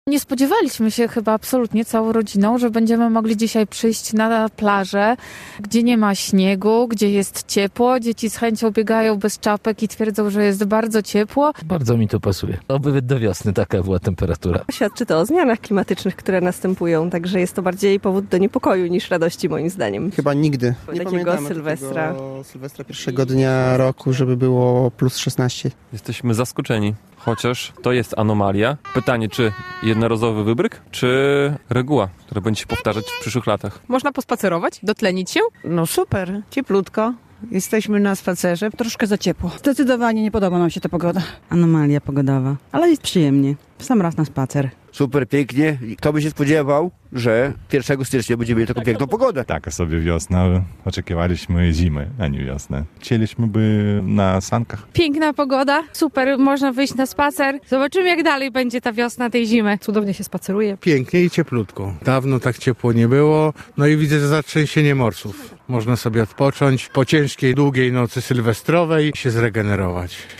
Nie spodziewaliśmy się chyba absolutnie całą rodziną, że będziemy mogli dzisiaj przyjść na plażę, gdzie nie ma śniegu, gdzie jest ciepło. Dzieci z chęcią biegają bez czapek i twierdzą, że jest bardzo ciepło. Bardzo mi to pasuje. Oby do wiosny taka była temperatura. Świadczy to o zmianach klimatycznych, które następują, także jest to bardziej powód do niepokoju niż radości moim zdaniem. Chyba nigdy. Nie Takiego pamiętamy Sylwestra. Sylwestra pierwszego dnia roku, żeby było plus 16. Jesteśmy zaskoczeni, chociaż to jest anomalia. Pytanie, czy jednorazowy wybryk, czy reguła, która będzie się powtarzać w przyszłych latach? Można pospacerować, dotlenić się? No super, cieplutko. Jesteśmy na spacerze. Troszkę za ciepło. Zdecydowanie nie podoba nam się ta pogoda. Anomalia pogodowa, ale jest przyjemnie. W sam raz na spacer. Super pięknie. Kto by się spodziewał, że 1 stycznia będziemy mieli taką piękną pogodę. Taka sobie wiosna. Oczekiwaliśmy zimy, a nie wiosnę. Chcieliśmy by na sankach. Piękna pogoda, super, można wyjść na spacer. Zobaczymy, jak dalej będzie ta wiosna tej zimy. Cudownie się spaceruje. Pięknie i cieplutko. Dawno tak ciepło nie było. No i widzę zatrzęsienie morsów. Można sobie odpocząć po ciężkiej, długiej nocy sylwestrowej i się zregenerować.